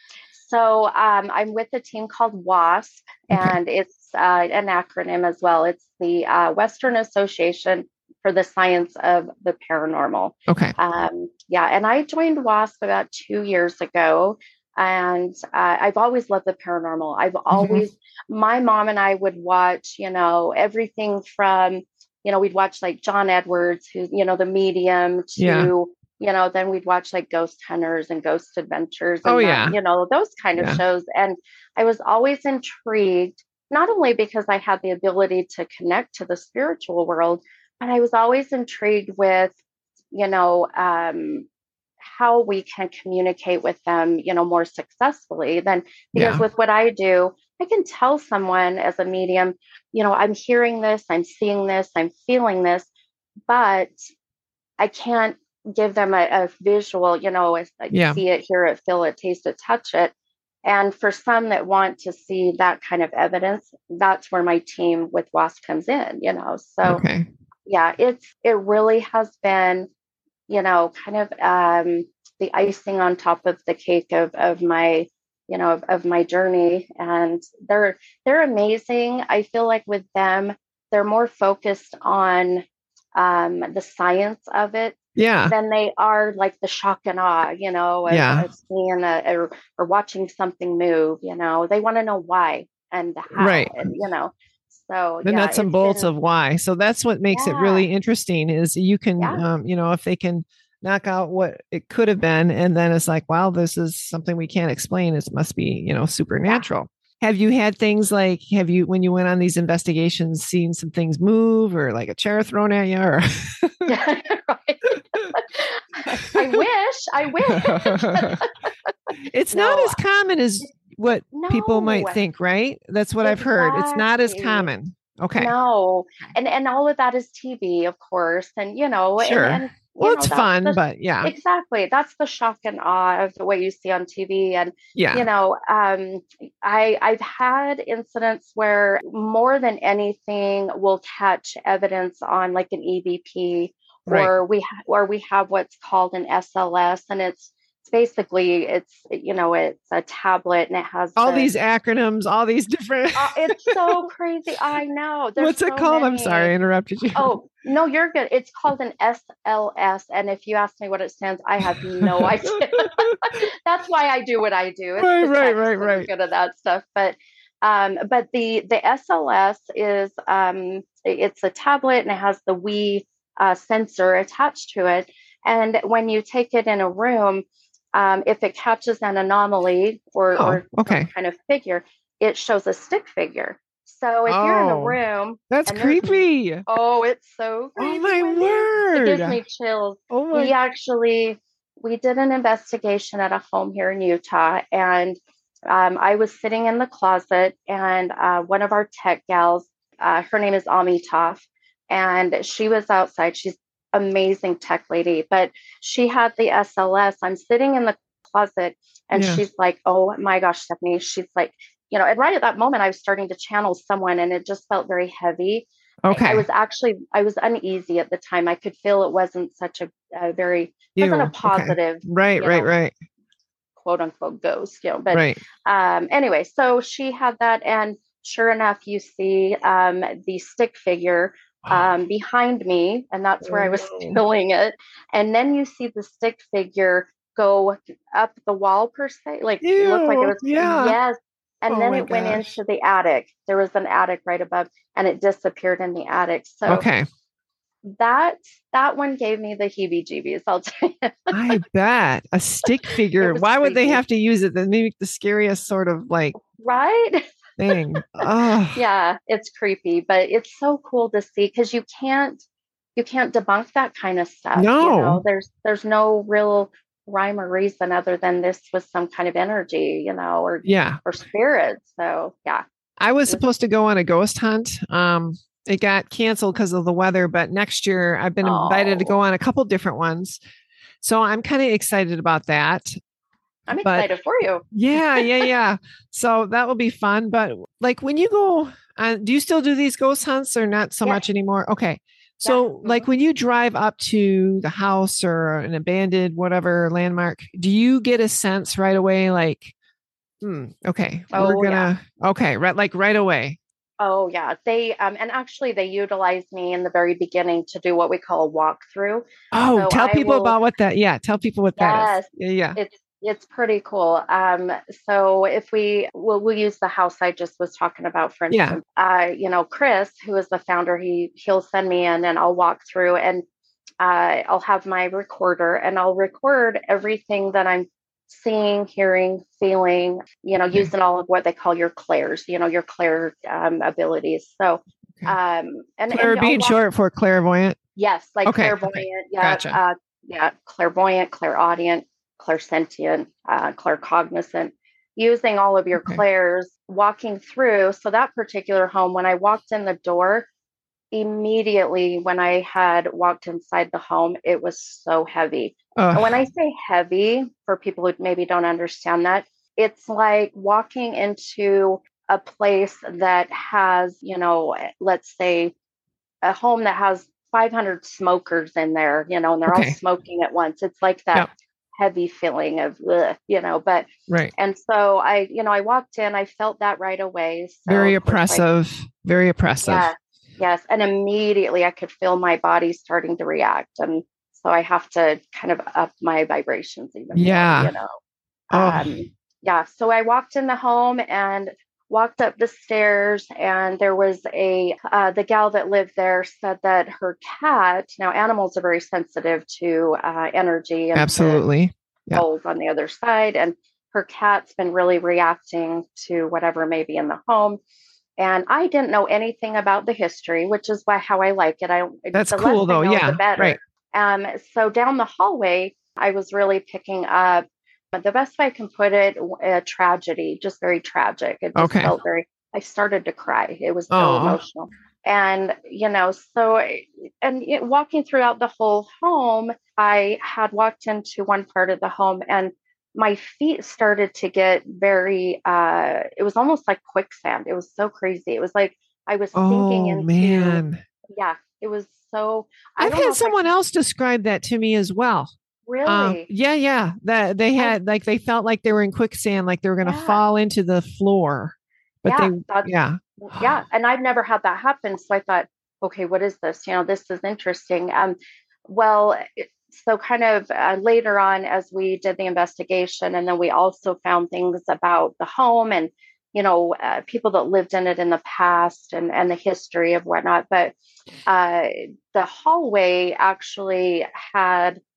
[SPEAKER 2] So um, I'm with a team called WASP,
[SPEAKER 1] Okay.
[SPEAKER 2] and it's uh, an acronym as well. It's the uh, Western Association for the Science of the Paranormal.
[SPEAKER 1] Okay.
[SPEAKER 2] Um, yeah, and I joined WASP about two years ago, and uh, I've always loved the paranormal. I've
[SPEAKER 1] Mhm.
[SPEAKER 2] always, my mom and I would watch, you know, everything from, you know, we'd watch like John Edwards, who, you know, the medium,
[SPEAKER 1] Yeah.
[SPEAKER 2] to, you know, then we'd watch like Ghost Hunters and Ghost Adventures
[SPEAKER 1] Oh,
[SPEAKER 2] and that,
[SPEAKER 1] yeah.
[SPEAKER 2] you know, those kind of
[SPEAKER 1] Yeah.
[SPEAKER 2] shows. And I was always intrigued, not only because I had the ability to connect to the spiritual world, but I was always intrigued with, you know, um, how we can communicate with them, you know, more successfully than, because
[SPEAKER 1] Yeah.
[SPEAKER 2] with what I do, I can tell someone as a medium, you know, I'm hearing this, I'm seeing this, I'm feeling this, but I can't give them a, a visual, you know, a, a
[SPEAKER 1] Yeah.
[SPEAKER 2] see it, hear it, feel it, taste it, touch it. And for some that want to see that kind of evidence, that's where my team with WASP comes in, you know. So
[SPEAKER 1] Okay.
[SPEAKER 2] yeah, it's it really has been, you know, kind of um, the icing on top of the cake of of my, you know, of, of my journey. And they're they're amazing. I feel like with them, they're more focused on um, the science of it
[SPEAKER 1] Yeah.
[SPEAKER 2] than they are like the shock and awe, you know, of,
[SPEAKER 1] Yeah.
[SPEAKER 2] of seeing a, or, or watching something move. You know, they want to know why and
[SPEAKER 1] Right.
[SPEAKER 2] how, and you know. So
[SPEAKER 1] The
[SPEAKER 2] yeah,
[SPEAKER 1] nuts and
[SPEAKER 2] it's
[SPEAKER 1] bolts
[SPEAKER 2] been
[SPEAKER 1] of why. So that's what makes it
[SPEAKER 2] yeah,
[SPEAKER 1] really interesting is you can,
[SPEAKER 2] yeah.
[SPEAKER 1] um, you know, if they can knock out what it could have been, and then it's like, wow, this is something we can't explain. It must be, you know,
[SPEAKER 2] Yeah.
[SPEAKER 1] supernatural. Have you had things like, have you, when you went on these investigations, seen some things move or like a chair thrown at you? Or
[SPEAKER 2] Right. I wish, I wish.
[SPEAKER 1] it's not
[SPEAKER 2] No,
[SPEAKER 1] as common as what people might
[SPEAKER 2] no,
[SPEAKER 1] think, right? That's what I've heard. It's not as
[SPEAKER 2] exactly.
[SPEAKER 1] common. Okay.
[SPEAKER 2] No. And and all of that is T V, of course. And you know, and
[SPEAKER 1] Sure.
[SPEAKER 2] and you
[SPEAKER 1] Well,
[SPEAKER 2] know,
[SPEAKER 1] it's
[SPEAKER 2] that's
[SPEAKER 1] fun,
[SPEAKER 2] the
[SPEAKER 1] but yeah.
[SPEAKER 2] exactly. That's the shock and awe of what you see on T V. And you
[SPEAKER 1] Yeah.
[SPEAKER 2] know, um, I I've had incidents where more than anything we'll catch evidence on like an E V P,
[SPEAKER 1] Right.
[SPEAKER 2] or we ha- or we have what's called an S L S, and it's it's basically it's you know it's a tablet and it has
[SPEAKER 1] All
[SPEAKER 2] the
[SPEAKER 1] these acronyms, all these different.
[SPEAKER 2] uh, it's so crazy. I know there's
[SPEAKER 1] What's it
[SPEAKER 2] so
[SPEAKER 1] called? I'm sorry,
[SPEAKER 2] many.
[SPEAKER 1] I interrupted you.
[SPEAKER 2] Oh, no, you're good. It's called an S L S. And if you ask me what it stands, I have no idea. That's why I do what I do. It's
[SPEAKER 1] Right,
[SPEAKER 2] the
[SPEAKER 1] right,
[SPEAKER 2] techs
[SPEAKER 1] right,
[SPEAKER 2] that are
[SPEAKER 1] right.
[SPEAKER 2] good at that stuff. But um, but the the S L S is um, it's a tablet and it has the Wii uh, sensor attached to it. And when you take it in a room, um, if it catches an anomaly or,
[SPEAKER 1] Oh,
[SPEAKER 2] or some
[SPEAKER 1] okay.
[SPEAKER 2] kind of figure, it shows a stick figure. So if you're in a
[SPEAKER 1] Oh,
[SPEAKER 2] room
[SPEAKER 1] that's
[SPEAKER 2] and there's,
[SPEAKER 1] creepy.
[SPEAKER 2] oh, it's so
[SPEAKER 1] Oh
[SPEAKER 2] crazy,
[SPEAKER 1] my
[SPEAKER 2] Wendy. It gives
[SPEAKER 1] word.
[SPEAKER 2] me chills.
[SPEAKER 1] Oh
[SPEAKER 2] We
[SPEAKER 1] my.
[SPEAKER 2] actually, we did an investigation at a home here in Utah, and um, I was sitting in the closet, and uh, one of our tech gals, uh, her name is Amitov, and she was outside. She's amazing tech lady, but she had the S L S. I'm sitting in the closet, and
[SPEAKER 1] Yeah.
[SPEAKER 2] she's like, "Oh my gosh, Stephanie!" She's like, you know, and right at that moment, I was starting to channel someone, and it just felt very heavy. I, I
[SPEAKER 1] Okay.
[SPEAKER 2] was actually, I was uneasy at the time. I could feel it wasn't such a, a very, wasn't a
[SPEAKER 1] You. Okay.
[SPEAKER 2] positive,
[SPEAKER 1] Right,
[SPEAKER 2] you
[SPEAKER 1] right,
[SPEAKER 2] know,
[SPEAKER 1] right,
[SPEAKER 2] quote unquote ghost, you know. But
[SPEAKER 1] right.
[SPEAKER 2] um, anyway, so she had that, and sure enough, you see um, the stick figure um, behind me, and that's where
[SPEAKER 1] Oh
[SPEAKER 2] I was
[SPEAKER 1] no.
[SPEAKER 2] feeling it. And then you see the stick figure go up the wall per se, like it looked like it
[SPEAKER 1] Ew.
[SPEAKER 2] was,
[SPEAKER 1] Yeah.
[SPEAKER 2] yes. And
[SPEAKER 1] Oh
[SPEAKER 2] then
[SPEAKER 1] my
[SPEAKER 2] it went
[SPEAKER 1] gosh.
[SPEAKER 2] into the attic. There was an attic right above, and it disappeared in the attic. So
[SPEAKER 1] Okay.
[SPEAKER 2] that that one gave me the heebie-jeebies. I'll tell you,
[SPEAKER 1] I bet a stick
[SPEAKER 2] it
[SPEAKER 1] figure.
[SPEAKER 2] was
[SPEAKER 1] Why would they
[SPEAKER 2] creepy,
[SPEAKER 1] have to use it? That maybe the scariest sort of like
[SPEAKER 2] right?
[SPEAKER 1] thing. Oh
[SPEAKER 2] Yeah, it's creepy, but it's so cool to see because you can't you can't debunk that kind of stuff. You know,
[SPEAKER 1] no.
[SPEAKER 2] there's there's no real rhyme or reason other than this was some kind of energy, you know, or
[SPEAKER 1] Yeah.
[SPEAKER 2] or spirit. So yeah,
[SPEAKER 1] I was
[SPEAKER 2] it was
[SPEAKER 1] supposed to go on a ghost hunt. Um, it got canceled because of the weather, but next year I've been invited to
[SPEAKER 2] oh,
[SPEAKER 1] go on a couple different ones. So I'm kind of excited about that.
[SPEAKER 2] I'm
[SPEAKER 1] But
[SPEAKER 2] excited for you.
[SPEAKER 1] yeah, yeah, yeah. So that will be fun. But like when you go, uh, do you still do these ghost hunts or not so
[SPEAKER 2] Yes,
[SPEAKER 1] much anymore? Okay.
[SPEAKER 2] yeah.
[SPEAKER 1] So
[SPEAKER 2] Hmm.
[SPEAKER 1] like when you drive up to the house or an abandoned whatever landmark, do you get a sense right away like, hmm, okay, we're
[SPEAKER 2] Oh yeah.
[SPEAKER 1] gonna, okay, right, like right away.
[SPEAKER 2] Oh yeah. They um and actually they utilized me in the very beginning to do what we call a walkthrough.
[SPEAKER 1] Oh,
[SPEAKER 2] So
[SPEAKER 1] tell
[SPEAKER 2] I
[SPEAKER 1] people
[SPEAKER 2] will,
[SPEAKER 1] about what that, yeah, tell people what that is.
[SPEAKER 2] yes,
[SPEAKER 1] Yeah, yeah,
[SPEAKER 2] it's it's pretty cool. Um, so if we will we'll use the house I just was talking about, for
[SPEAKER 1] yeah.
[SPEAKER 2] instance, uh, you know, Chris, who is the founder, he he'll send me in and I'll walk through, and uh, I'll have my recorder and I'll record everything that I'm seeing, hearing, feeling, you know,
[SPEAKER 1] Okay,
[SPEAKER 2] using all of what they call your clairs, you know, your clair um, abilities. So
[SPEAKER 1] okay.
[SPEAKER 2] um, and
[SPEAKER 1] Claire
[SPEAKER 2] and I'll
[SPEAKER 1] being
[SPEAKER 2] walk.
[SPEAKER 1] short for clairvoyant.
[SPEAKER 2] Yes, like
[SPEAKER 1] Okay, okay.
[SPEAKER 2] clairvoyant, yeah,
[SPEAKER 1] Gotcha.
[SPEAKER 2] uh, yeah, clairvoyant, clairaudient, clairsentient, uh, claircognizant, using all of your
[SPEAKER 1] Okay.
[SPEAKER 2] clairs, walking through. So that particular home, when I walked in the door, immediately when I had walked inside the home, it was so heavy. And when I
[SPEAKER 1] Oh,
[SPEAKER 2] say heavy, for people who maybe don't understand that, it's like walking into a place that has, you know, let's say a home that has five hundred smokers in there, you know, and they're all
[SPEAKER 1] okay.
[SPEAKER 2] smoking at once. It's like that
[SPEAKER 1] Yep.
[SPEAKER 2] heavy feeling of, ugh, you know, but,
[SPEAKER 1] Right.
[SPEAKER 2] and so I, you know, I walked in, I felt that right away. So
[SPEAKER 1] Very
[SPEAKER 2] of course I,
[SPEAKER 1] oppressive. Very oppressive.
[SPEAKER 2] yeah, yes. And immediately I could feel my body starting to react. And so I have to kind of up my vibrations even more,
[SPEAKER 1] Yeah.
[SPEAKER 2] you know.
[SPEAKER 1] Oh,
[SPEAKER 2] Um, yeah, so I walked in the home and walked up the stairs, and there was a uh, the gal that lived there said that her cat. Now, animals are very sensitive to uh, energy and to
[SPEAKER 1] absolutely. Yep.
[SPEAKER 2] souls on the other side, and her cat's been really reacting to whatever may be in the home. And I didn't know anything about the history, which is why how I like it. I
[SPEAKER 1] That's
[SPEAKER 2] the less
[SPEAKER 1] cool
[SPEAKER 2] I
[SPEAKER 1] though.
[SPEAKER 2] know, the
[SPEAKER 1] Yeah.
[SPEAKER 2] better.
[SPEAKER 1] Right.
[SPEAKER 2] Um, so down the hallway, I was really picking up, but the best way I can put it, a tragedy, just very tragic. It just
[SPEAKER 1] Okay.
[SPEAKER 2] felt very. I started to cry. It was so
[SPEAKER 1] Oh,
[SPEAKER 2] emotional, and you know, so and it, walking throughout the whole home, I had walked into one part of the home, and my feet started to get very uh it was almost like quicksand. It was so crazy. It was like I was sinking
[SPEAKER 1] oh
[SPEAKER 2] into,
[SPEAKER 1] man.
[SPEAKER 2] yeah, it was so, I
[SPEAKER 1] I've
[SPEAKER 2] don't
[SPEAKER 1] had
[SPEAKER 2] know if I
[SPEAKER 1] someone
[SPEAKER 2] can,
[SPEAKER 1] else describe that to me as well. Um,
[SPEAKER 2] really.
[SPEAKER 1] yeah, yeah. That they
[SPEAKER 2] I,
[SPEAKER 1] had like they felt like they were in quicksand, like they were gonna
[SPEAKER 2] yeah,
[SPEAKER 1] fall into the floor. But they
[SPEAKER 2] yeah, that's,
[SPEAKER 1] yeah.
[SPEAKER 2] yeah, and I've never had that happen, so I thought, okay, what is this? You know, this is interesting. Um well, it- so kind of uh, later on as we did the investigation, and then we also found things about the home, and you know, uh, people that lived in it in the past, and and the history of whatnot. But uh the hallway actually had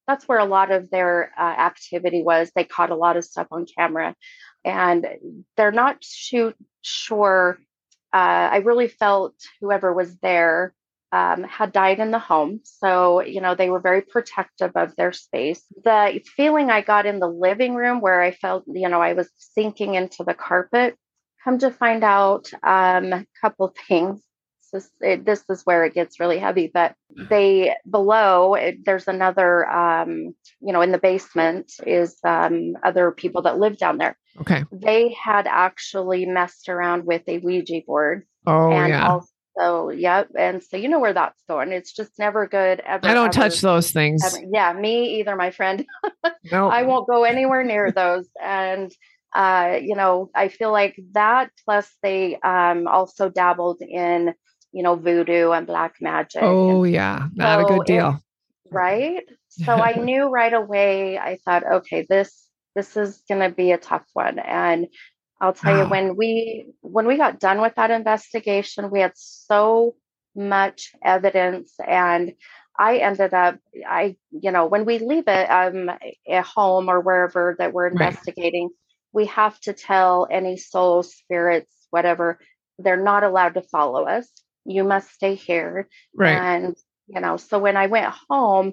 [SPEAKER 2] that's where a lot of their uh, activity was. They caught a lot of stuff on camera, and they're not too sure. Uh, I really felt whoever was there um, had died in the home. So, you know, they were very protective of their space. The feeling I got in the living room where I felt, you know, I was sinking into the carpet, come to find out um, a couple things. This, it, this is where it gets really heavy, but they below it, there's another, um, you know, in the basement is um, other people that live down there.
[SPEAKER 1] Okay.
[SPEAKER 2] They had actually messed around with a Ouija board.
[SPEAKER 1] Oh,
[SPEAKER 2] and
[SPEAKER 1] yeah.
[SPEAKER 2] also, yep. And so you know where that's going. It's just never good ever.
[SPEAKER 1] I don't
[SPEAKER 2] ever,
[SPEAKER 1] touch those things.
[SPEAKER 2] Ever. Yeah, me either, my friend.
[SPEAKER 1] Nope.
[SPEAKER 2] I won't go anywhere near those. And uh, you know, I feel like that plus they um also dabbled in, you know, voodoo and black magic.
[SPEAKER 1] Oh,
[SPEAKER 2] and
[SPEAKER 1] yeah. Not a
[SPEAKER 2] so
[SPEAKER 1] good
[SPEAKER 2] it,
[SPEAKER 1] deal.
[SPEAKER 2] right? So I knew right away, I thought, okay, this this is gonna be a tough one. And I'll tell you,
[SPEAKER 1] Wow.
[SPEAKER 2] when we when we got done with that investigation, we had so much evidence, and I ended up, I, you know, when we leave it um at home or wherever that we're
[SPEAKER 1] Right.
[SPEAKER 2] investigating, we have to tell any souls, spirits, whatever, they're not allowed to follow us. You must stay here.
[SPEAKER 1] Right.
[SPEAKER 2] And, you know, so when I went home,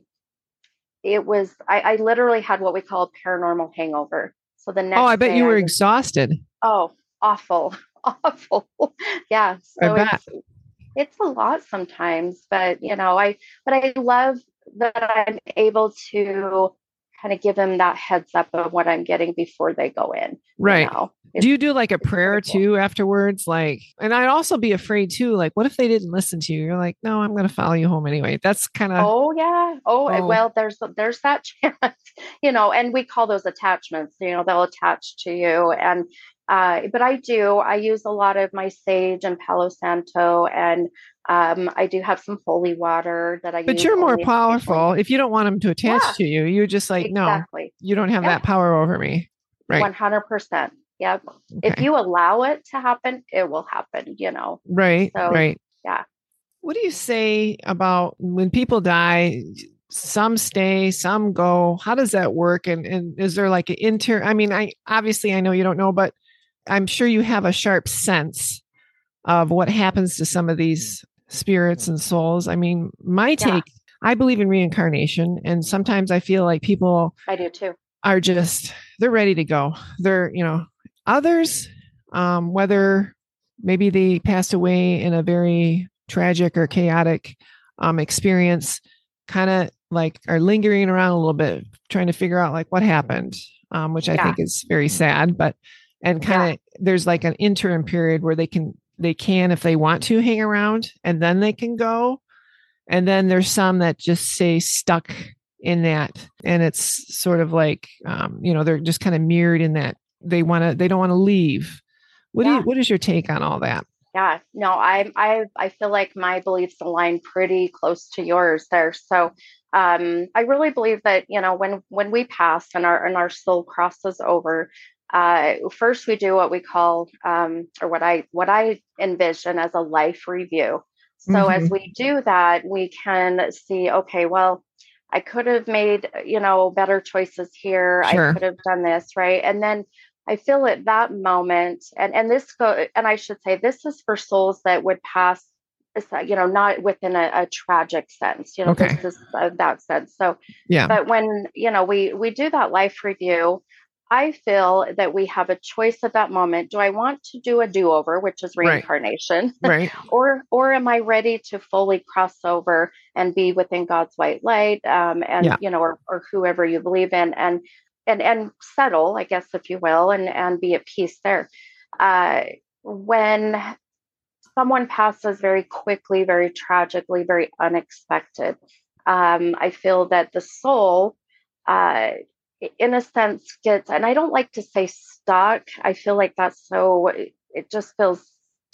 [SPEAKER 2] it was, I, I literally had what we call a paranormal hangover. So the next
[SPEAKER 1] Oh, I bet
[SPEAKER 2] day
[SPEAKER 1] you
[SPEAKER 2] I
[SPEAKER 1] were
[SPEAKER 2] was,
[SPEAKER 1] exhausted.
[SPEAKER 2] oh, awful, awful. Yeah.
[SPEAKER 1] I
[SPEAKER 2] So
[SPEAKER 1] bet.
[SPEAKER 2] it's, it's a lot sometimes, but you know, I, but I love that I'm able to kind of give them that heads up of what I'm getting before they go in.
[SPEAKER 1] Right.
[SPEAKER 2] You know?
[SPEAKER 1] Do you do like a
[SPEAKER 2] it's
[SPEAKER 1] prayer
[SPEAKER 2] pretty cool.
[SPEAKER 1] too afterwards? Like, and I'd also be afraid too. Like, what if they didn't listen to you? You're like, no, I'm going to follow you home anyway. That's kind of,
[SPEAKER 2] Oh yeah. Oh,
[SPEAKER 1] oh,
[SPEAKER 2] well, there's there's that chance, you know, and we call those attachments. You know, they'll attach to you, and uh, but I do. I use a lot of my sage and Palo Santo, and um, I do have some holy water that I
[SPEAKER 1] but
[SPEAKER 2] use
[SPEAKER 1] you're more
[SPEAKER 2] only occasionally.
[SPEAKER 1] powerful. If you don't want them to attach
[SPEAKER 2] Yeah,
[SPEAKER 1] to you, you're just like, no,
[SPEAKER 2] exactly.
[SPEAKER 1] you don't have
[SPEAKER 2] Yeah,
[SPEAKER 1] that power over me. Right.
[SPEAKER 2] one hundred percent. Yep. If
[SPEAKER 1] Okay.
[SPEAKER 2] you allow it to happen, it will happen. You know.
[SPEAKER 1] Right.
[SPEAKER 2] So
[SPEAKER 1] Right.
[SPEAKER 2] yeah.
[SPEAKER 1] What do you say about when people die? Some stay, some go. How does that work? And and is there like an inter? I mean, I obviously I know you don't know, but I'm sure you have a sharp sense of what happens to some of these spirits and souls. I mean, my
[SPEAKER 2] Yeah,
[SPEAKER 1] take, I believe in reincarnation, and sometimes I feel like people
[SPEAKER 2] I do too.
[SPEAKER 1] are just they're ready to go. They're, you know, others, um, whether maybe they passed away in a very tragic or chaotic um, experience, kind of like are lingering around a little bit, trying to figure out like what happened, um, which I
[SPEAKER 2] Yeah,
[SPEAKER 1] think is very sad. But and
[SPEAKER 2] yeah,
[SPEAKER 1] kind of there's like an interim period where they can they can if they want to hang around and then they can go. And then there's some that just stay stuck in that, and it's sort of like um, you know they're just kind of mirrored in that they want to they don't want to leave. What do you
[SPEAKER 2] yeah.
[SPEAKER 1] what is your take on all that?
[SPEAKER 2] Yeah, no, I I I feel like my beliefs align pretty close to yours there. So um, I really believe that, you know, when when we pass and our and our soul crosses over, uh, first we do what we call um, or what I what I envision as a life review. So as
[SPEAKER 1] Mm-hmm.
[SPEAKER 2] we do that, we can see, okay, well, I could have made, you know, better choices here. I
[SPEAKER 1] Sure.
[SPEAKER 2] could have done this, right? And then I feel at that moment, and and this go, and I should say this is for souls that would pass, you know, not within a, a tragic sense. You know,
[SPEAKER 1] Okay.
[SPEAKER 2] this is uh, that sense. So,
[SPEAKER 1] Yeah.
[SPEAKER 2] but when you know we we do that life review, I feel that we have a choice at that moment. Do I want to do a do over, which is
[SPEAKER 1] Right.
[SPEAKER 2] reincarnation,
[SPEAKER 1] Right.
[SPEAKER 2] or or am I ready to fully cross over and be within God's white light, um, and
[SPEAKER 1] Yeah.
[SPEAKER 2] you know, or or whoever you believe in, and and and settle, I guess, if you will, and and be at peace there. Uh, when someone passes very quickly, very tragically, very unexpected, um, I feel that the soul, uh, in a sense, gets, and I don't like to say stuck. I feel like that's so, it just feels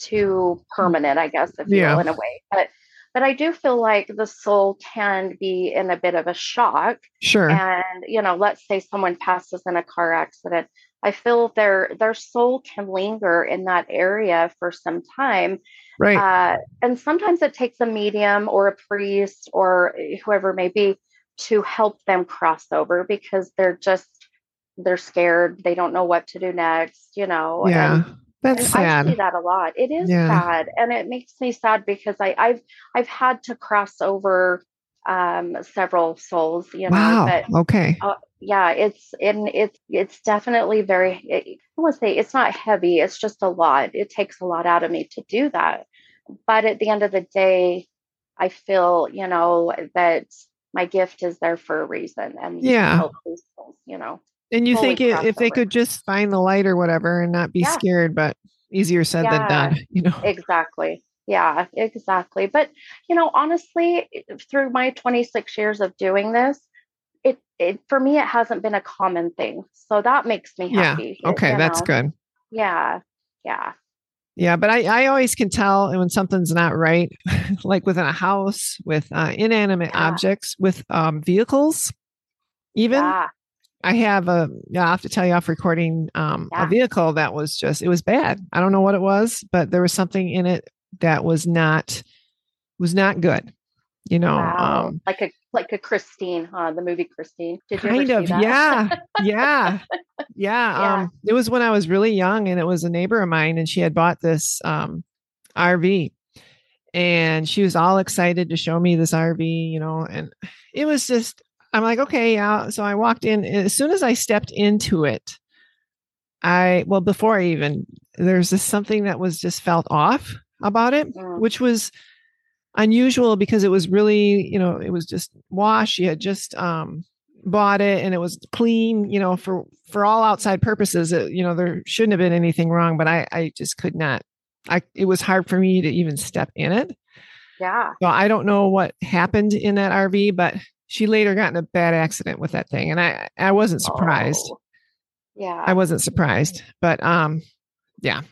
[SPEAKER 2] too permanent, I guess, if you will,
[SPEAKER 1] Yeah.
[SPEAKER 2] in a way. But but I do feel like the soul can be in a bit of a shock.
[SPEAKER 1] Sure.
[SPEAKER 2] And, you know, let's say someone passes in a car accident. I feel their their soul can linger in that area for some time.
[SPEAKER 1] Right.
[SPEAKER 2] Uh, and sometimes it takes a medium or a priest or whoever it may be to help them cross over because they're just, they're scared. They don't know what to do next, you know,
[SPEAKER 1] Yeah.
[SPEAKER 2] and,
[SPEAKER 1] That's
[SPEAKER 2] and
[SPEAKER 1] sad.
[SPEAKER 2] I see that a lot. It is
[SPEAKER 1] Yeah.
[SPEAKER 2] sad. And it makes me sad because I, I've, I've had to cross over um, several souls, you know,
[SPEAKER 1] Wow.
[SPEAKER 2] but
[SPEAKER 1] Okay.
[SPEAKER 2] uh, yeah, it's, and it's, it's definitely very, it, I want to say it's not heavy. It's just a lot. It takes a lot out of me to do that. But at the end of the day, I feel, you know, that my gift is there for a reason and to
[SPEAKER 1] Yeah.
[SPEAKER 2] help these souls, you know.
[SPEAKER 1] And you
[SPEAKER 2] fully
[SPEAKER 1] think it,
[SPEAKER 2] cross
[SPEAKER 1] if they
[SPEAKER 2] over.
[SPEAKER 1] could just find the light or whatever and not be
[SPEAKER 2] Yeah.
[SPEAKER 1] scared, but easier said than
[SPEAKER 2] Yeah,
[SPEAKER 1] done, you know?
[SPEAKER 2] exactly. Yeah, exactly. But, you know, honestly, through my twenty-six years of doing this, it, it for me, it hasn't been a common thing. So that makes me
[SPEAKER 1] Yeah.
[SPEAKER 2] happy. it-
[SPEAKER 1] Okay.
[SPEAKER 2] you
[SPEAKER 1] That's
[SPEAKER 2] know?
[SPEAKER 1] good.
[SPEAKER 2] Yeah. Yeah.
[SPEAKER 1] Yeah. But I, I always can tell when something's not right, like within a house, with uh, inanimate
[SPEAKER 2] Yeah.
[SPEAKER 1] objects, with um, vehicles, even.
[SPEAKER 2] Yeah.
[SPEAKER 1] I have a, yeah, I have to tell you off recording um, a
[SPEAKER 2] Yeah.
[SPEAKER 1] vehicle that was just, it was bad. I don't know what it was, but there was something in it that was not, was not good, you know?
[SPEAKER 2] Wow.
[SPEAKER 1] Um,
[SPEAKER 2] Like a, like a Christine, huh? The movie Christine. Did you ever
[SPEAKER 1] kind
[SPEAKER 2] see
[SPEAKER 1] of,
[SPEAKER 2] that?
[SPEAKER 1] yeah, yeah, yeah.
[SPEAKER 2] Yeah.
[SPEAKER 1] Um, it was when I was really young and it was a neighbor of mine and she had bought this um, R V and she was all excited to show me this R V, you know, and it was just, I'm like, okay, yeah. So I walked in. And as soon as I stepped into it, I, well, before I even, there's just something that was just felt off about it,
[SPEAKER 2] Mm.
[SPEAKER 1] which was unusual because it was really, you know, it was just washed. She had just um, bought it and it was clean, you know, for, for all outside purposes. It, you know, there shouldn't have been anything wrong, but I, I just could not, I, it was hard for me to even step in it.
[SPEAKER 2] Yeah.
[SPEAKER 1] So I don't know what happened in that R V, but she later got in a bad accident with that thing. And I, I wasn't surprised.
[SPEAKER 2] Oh, yeah.
[SPEAKER 1] I wasn't surprised, but, um, yeah,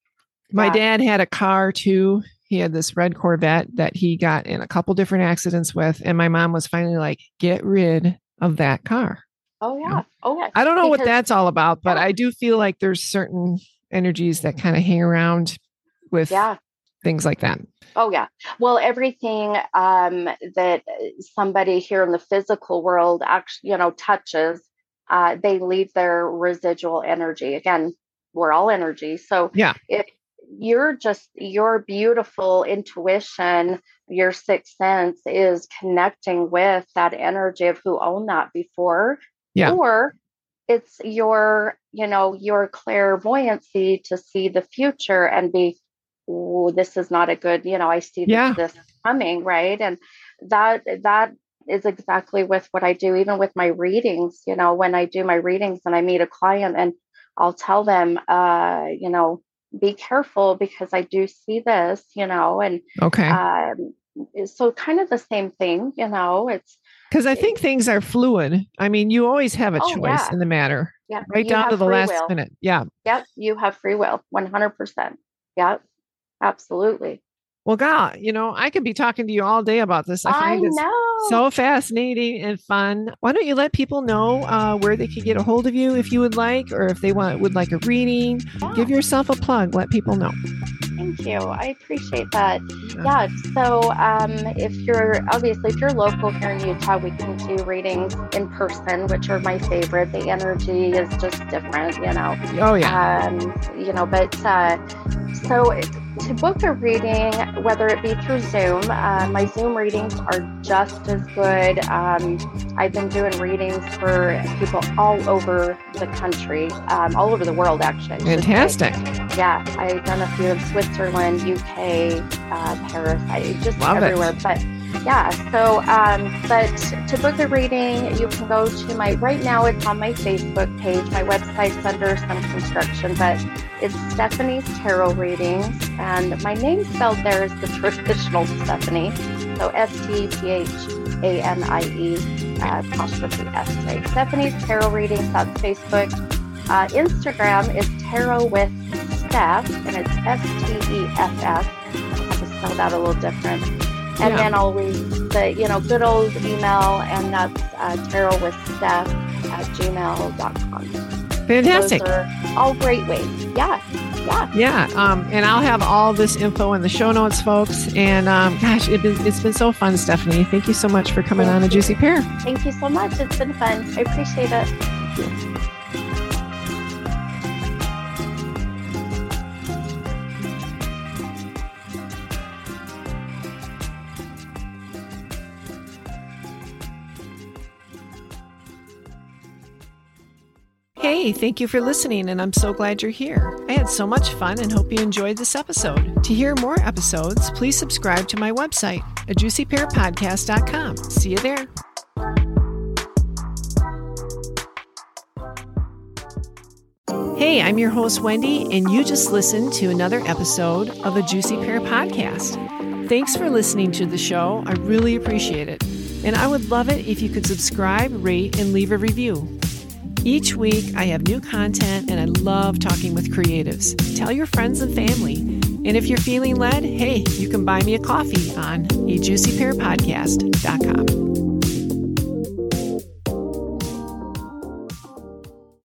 [SPEAKER 1] my
[SPEAKER 2] Yeah.
[SPEAKER 1] dad had a car too. He had this red Corvette that he got in a couple different accidents with. And my mom was finally like, get rid of that car.
[SPEAKER 2] Oh, yeah. Oh, yeah.
[SPEAKER 1] I don't know what
[SPEAKER 2] Because-
[SPEAKER 1] that's all about, but
[SPEAKER 2] Yeah.
[SPEAKER 1] I do feel like there's certain energies that kind of hang around with
[SPEAKER 2] Yeah.
[SPEAKER 1] things like that.
[SPEAKER 2] Oh, yeah. Well, everything um, that somebody here in the physical world actually, you know, touches, uh, they leave their residual energy. Again, we're all energy. So
[SPEAKER 1] Yeah.
[SPEAKER 2] if you're just, your beautiful intuition, your sixth sense is connecting with that energy of who owned that before,
[SPEAKER 1] Yeah.
[SPEAKER 2] or it's your, you know, your clairvoyancy to see the future and be, oh, this is not a good, you know, I see this,
[SPEAKER 1] Yeah.
[SPEAKER 2] this coming, right? And that that is exactly with what I do, even with my readings, you know, when I do my readings and I meet a client and I'll tell them, uh, you know, be careful because I do see this, you know, and
[SPEAKER 1] Okay.
[SPEAKER 2] um, so kind of the same thing, you know, it's,
[SPEAKER 1] Because I think things are fluid. I mean, you always have a
[SPEAKER 2] Oh,
[SPEAKER 1] choice
[SPEAKER 2] yeah.
[SPEAKER 1] in the matter,
[SPEAKER 2] yeah,
[SPEAKER 1] right
[SPEAKER 2] you
[SPEAKER 1] down to
[SPEAKER 2] have
[SPEAKER 1] the
[SPEAKER 2] free
[SPEAKER 1] last
[SPEAKER 2] will.
[SPEAKER 1] minute. Yeah.
[SPEAKER 2] Yep, you have free will, one hundred percent. Yep, absolutely.
[SPEAKER 1] Well, God, you know, I could be talking to you all day about this. I
[SPEAKER 2] I
[SPEAKER 1] find it's
[SPEAKER 2] know.
[SPEAKER 1] so fascinating and fun. Why don't you let people know uh, where they could get a hold of you if you would like, or if they want would like a reading?
[SPEAKER 2] Yeah.
[SPEAKER 1] Give yourself a plug. Let people know.
[SPEAKER 2] Thank you. I appreciate that. Yeah. So um, if you're obviously if you're local here in Utah, we can do readings in person, which are my favorite. The energy is just different, you know.
[SPEAKER 1] Oh yeah.
[SPEAKER 2] Um, you know, but uh, so to book a reading, whether it be through Zoom, uh, my Zoom readings are just as good. Um, I've been doing readings for people all over the country, um, all over the world, actually. I should say.
[SPEAKER 1] Fantastic.
[SPEAKER 2] Yeah, I've done a few in Switzerland, U K, uh, Paris, I just
[SPEAKER 1] Love it.
[SPEAKER 2] everywhere. But yeah, so um, but to book a reading, you can go to my, right now it's on my Facebook page. My website's under some construction, but it's Stephanie's Tarot Readings. And my name spelled there is the traditional Stephanie. So S T P H A N I E uh, apostrophe S, right? Stephanie's Tarot Readings, that's Facebook. Uh, Instagram is Tarot with Steph, and it's S T E F F. I have to spell that a little different. And
[SPEAKER 1] Yeah.
[SPEAKER 2] then always the, you know, good old email, and that's uh, tarot with Steph at gmail dot com.
[SPEAKER 1] Fantastic.
[SPEAKER 2] Those are all great ways. Yeah. Yeah.
[SPEAKER 1] Yeah. Um, and I'll have all this info in the show notes, folks. And um, gosh, it been, it's been so fun, Stephanie. Thank you so much for coming on A Juicy Pear.
[SPEAKER 2] Thank you so much. It's been fun. I appreciate it.
[SPEAKER 1] Hey, thank you for listening, and I'm so glad you're here. I had so much fun and hope you enjoyed this episode. To hear more episodes, please subscribe to my website, a juicy pear podcast dot com. See you there. Hey, I'm your host, Wendy, and you just listened to another episode of A Juicy Pear Podcast. Thanks for listening to the show. I really appreciate it. And I would love it if you could subscribe, rate, and leave a review. Each week, I have new content, and I love talking with creatives. Tell your friends and family. And if you're feeling led, hey, you can buy me a coffee on a juicy pear podcast dot com.